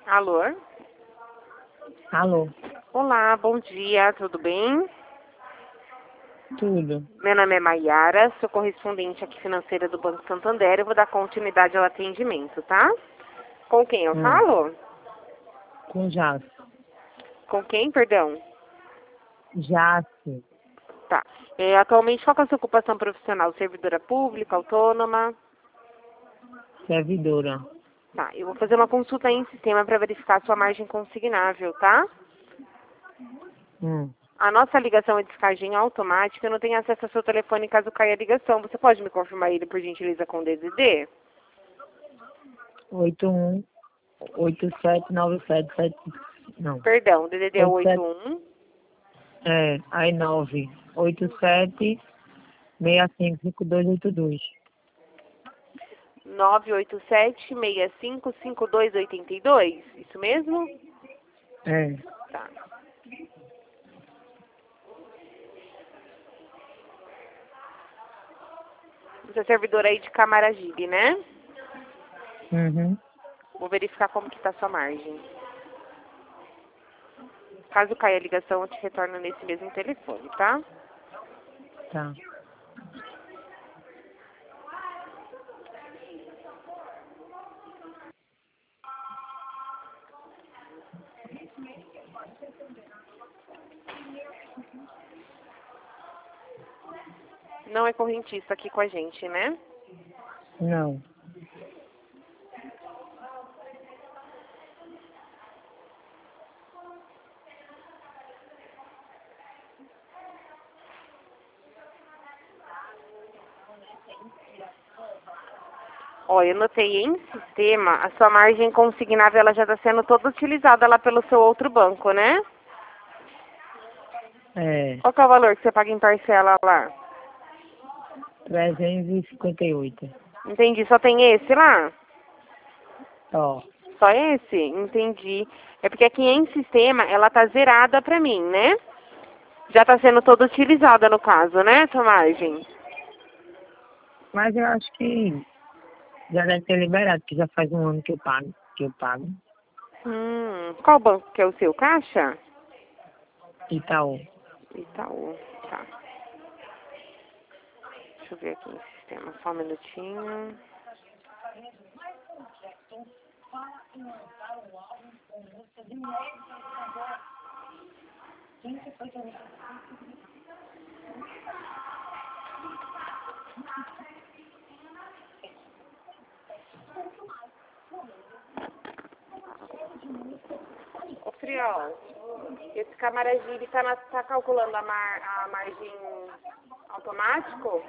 Alô? Alô, Olá, bom dia, tudo bem? tudo. Meu nome é Maiara, sou correspondente aqui financeira do Banco Santander. Eu vou dar continuidade ao atendimento, tá? Com quem eu falo? Com Jace. Com quem, perdão? Jace, Tá. Atualmente, qual que é a sua ocupação profissional? Servidora pública, autônoma? servidora. Tá, eu vou fazer uma consulta aí em sistema para verificar a sua margem consignável, tá? A nossa ligação é de descagem automática, eu não tenho acesso ao seu telefone caso caia a ligação. Você pode me confirmar ele, por gentileza, com DDD? 8797. Não. Perdão, DDD é 87, 81. aí 987655282. 987-655282, isso mesmo? É, Tá. Você é servidora aí de Camaragibe, né? uhum, Vou verificar como que tá a sua margem. Caso caia a ligação, eu te retorno nesse mesmo telefone, tá? tá. Não é correntista aqui com a gente, né? Não. Ó, eu notei em sistema, a sua margem consignável, ela já está sendo toda utilizada lá pelo seu outro banco, né? É, Qual que é o valor que você paga em parcela lá? 358. Entendi, só tem esse lá? Ó, Só esse? Entendi. É porque aqui em sistema, ela tá zerada pra mim, né? Já tá sendo toda utilizada no caso, né, essa margem? mas eu acho que já deve ter liberado, que já faz um ano que eu pago. Qual banco que é o seu? Caixa? Itaú. Itaú, tá. Deixa eu ver aqui no sistema, só um minutinho. Ô, Friol, esse Camaragibe tá calculando a margem automático?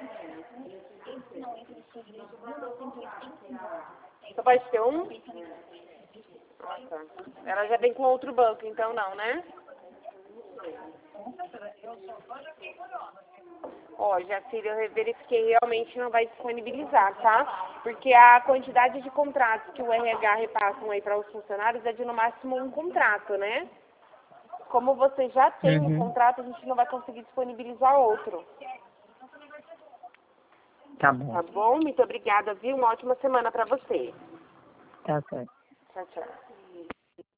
Só pode ter um? Ah, tá. Ela já vem com outro banco, então não, né? Ó, Jacir, eu verifiquei, realmente não vai disponibilizar, tá? Porque a quantidade de contratos que o RH repassam aí para os funcionários é de no máximo um contrato, né? Como você já tem um Uhum. contrato, a gente não vai conseguir disponibilizar outro. Tá bom. Tá bom? Muito obrigada, viu? Uma ótima semana para você. Tá certo. Tchau, tchau.